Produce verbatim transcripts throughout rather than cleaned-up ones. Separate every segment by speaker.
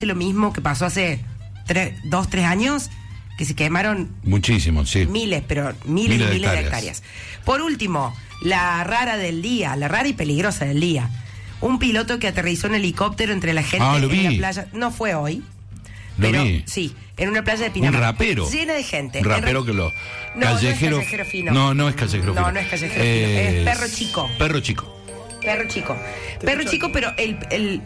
Speaker 1: lo mismo que pasó hace tres, dos, tres años, que se quemaron
Speaker 2: muchísimo, sí.
Speaker 1: miles, pero miles,
Speaker 2: Miles
Speaker 1: y
Speaker 2: de
Speaker 1: miles de
Speaker 2: hectáreas.
Speaker 1: hectáreas. Por último, la rara del día, la rara y peligrosa del día. Un piloto que aterrizó en helicóptero entre la gente
Speaker 2: Ah, lo
Speaker 1: en la
Speaker 2: vi.
Speaker 1: playa. No fue hoy,
Speaker 2: Lo
Speaker 1: pero
Speaker 2: vi.
Speaker 1: sí, en una playa de Pinamar.
Speaker 2: Un rapero.
Speaker 1: Llena de gente.
Speaker 2: Un
Speaker 1: En
Speaker 2: rapero
Speaker 1: ra-
Speaker 2: que lo...
Speaker 1: No,
Speaker 2: callejero...
Speaker 1: no es callejero fino.
Speaker 2: No, no es callejero fino.
Speaker 1: No, no es callejero fino. Es perro chico.
Speaker 2: Perro chico.
Speaker 1: Perro chico. Perro chico, pero el, el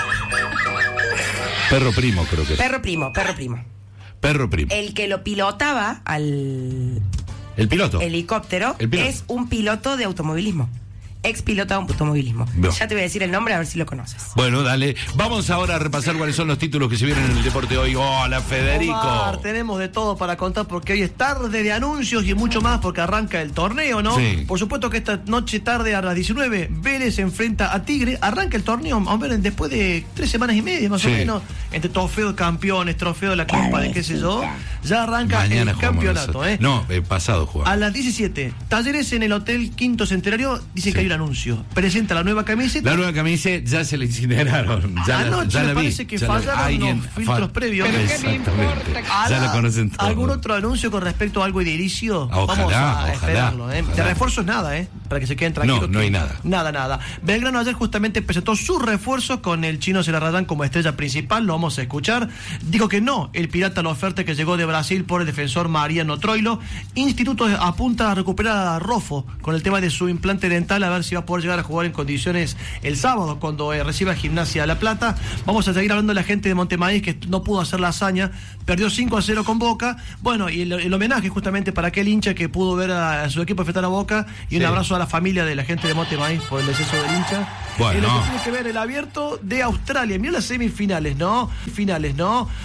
Speaker 2: Perro primo, creo que es.
Speaker 1: perro primo, perro primo.
Speaker 2: Perro primo.
Speaker 1: El que lo pilotaba al
Speaker 2: El piloto.
Speaker 1: helicóptero
Speaker 2: El piloto.
Speaker 1: es un piloto de automovilismo. Ex piloto de automovilismo.
Speaker 2: No.
Speaker 1: Ya te voy a decir el nombre a ver si lo conoces.
Speaker 2: Bueno, dale. Vamos ahora a repasar cuáles son los títulos que se vienen en el deporte hoy. Hola, Federico.
Speaker 3: Omar, tenemos de todo para contar porque hoy es tarde de anuncios y mucho más porque arranca el torneo, ¿no?
Speaker 2: Sí.
Speaker 3: Por supuesto que esta noche tarde a las diecinueve Vélez se enfrenta a Tigre. Arranca el torneo, más o menos después de tres semanas y media, más
Speaker 2: Sí.
Speaker 3: o menos. Entre trofeo de campeones, trofeo de la Copa, de qué sé yo. Ya arranca
Speaker 2: Mañana
Speaker 3: el
Speaker 2: jugamos
Speaker 3: campeonato,
Speaker 2: nosotros.
Speaker 3: ¿eh?
Speaker 2: No, eh, pasado jugamos.
Speaker 3: A las diecisiete, Talleres en el Hotel Quinto Centenario dicen
Speaker 2: Sí.
Speaker 3: que hay un anuncio. Presenta la nueva camiseta.
Speaker 2: La nueva camisa ya se le incineraron. Ya la,
Speaker 3: Anoche
Speaker 2: ya
Speaker 3: me
Speaker 2: la vi.
Speaker 3: parece que
Speaker 2: Ya la-
Speaker 3: fallaron
Speaker 2: alguien
Speaker 3: los filtros
Speaker 2: fa-
Speaker 3: previos.
Speaker 4: Pero qué me
Speaker 2: Exactamente.
Speaker 4: importa.
Speaker 2: Ya la conocen todos.
Speaker 3: ¿Algún otro anuncio con respecto a algo edilicio?
Speaker 2: Ojalá,
Speaker 3: Vamos a
Speaker 2: ojalá,
Speaker 3: esperarlo, ¿eh? De
Speaker 2: ojalá.
Speaker 3: refuerzos nada, ¿eh? Para que se queden tranquilos.
Speaker 2: No, no
Speaker 3: que-
Speaker 2: hay nada.
Speaker 3: Nada, nada. Belgrano ayer justamente presentó sus refuerzos con el chino Celarayán como estrella principal. Lo vamos a escuchar. Dijo que no, el pirata la oferta que llegó de Brasil por el defensor Mariano Troilo. Instituto apunta a recuperar a Rofo con el tema de su implante dental, a ver si va a poder llegar a jugar en condiciones el sábado cuando eh, reciba Gimnasia La Plata. Vamos a seguir hablando de la gente de Montemaíz que no pudo hacer la hazaña, perdió cinco a cero con Boca. Bueno, y el, el homenaje justamente para aquel hincha que pudo ver a, a su equipo enfrentar a Boca, y un
Speaker 2: Sí.
Speaker 3: abrazo a la familia de la gente de Montemaíz por el deceso del hincha.
Speaker 2: Bueno.
Speaker 3: Y lo que tiene que ver el abierto de Australia. Mirá las semifinales, ¿no? Finales, ¿no?